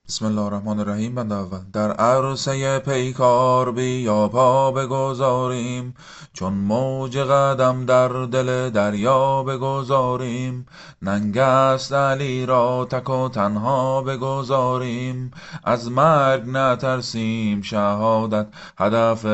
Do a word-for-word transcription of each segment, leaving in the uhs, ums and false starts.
بسم الله الرحمن الرحیم. بند اول. در عرصه پیکار بیا پا بگذاریم، چون موج قدم در دل دریا بگذاریم. ننگ است علی را تک و تنها بگذاریم، از مرگ نترسیم شهادت هدف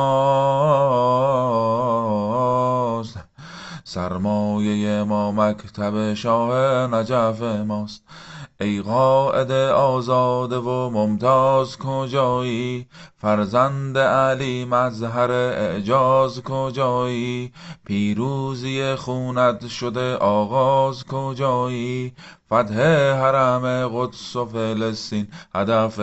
ماست. سرمایه ما مکتب شاه نجف ماست. ای قائد آزاده و ممتاز کجایی؟ فرزند علی مظهر اعجاز کجایی؟ پیروزی خونت شده آغاز کجایی؟ فتح حرم قدس و فلسطین هدف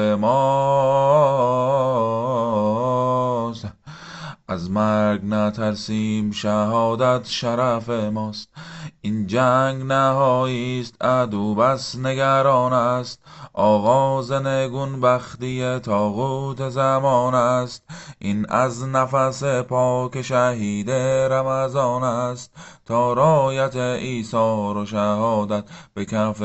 ماست. از مرگ نترسیم شهادت شرف ماست. این جنگ نهایی است عدو بس نگران است، آغاز نگون بختی طاغوت زمان است. این از نفس پاک شهید رمضان است، تا رایت ایثار و شهادت به کف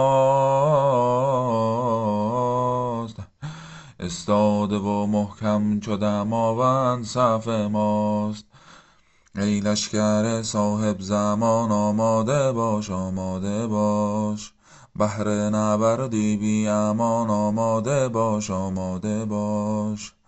ماست. استاده و محکم چو دماوند صف ماست. ای لشکر صاحب زمان آماده باش، آماده باش. بهر نبردی بی امان آماده باش، آماده باش.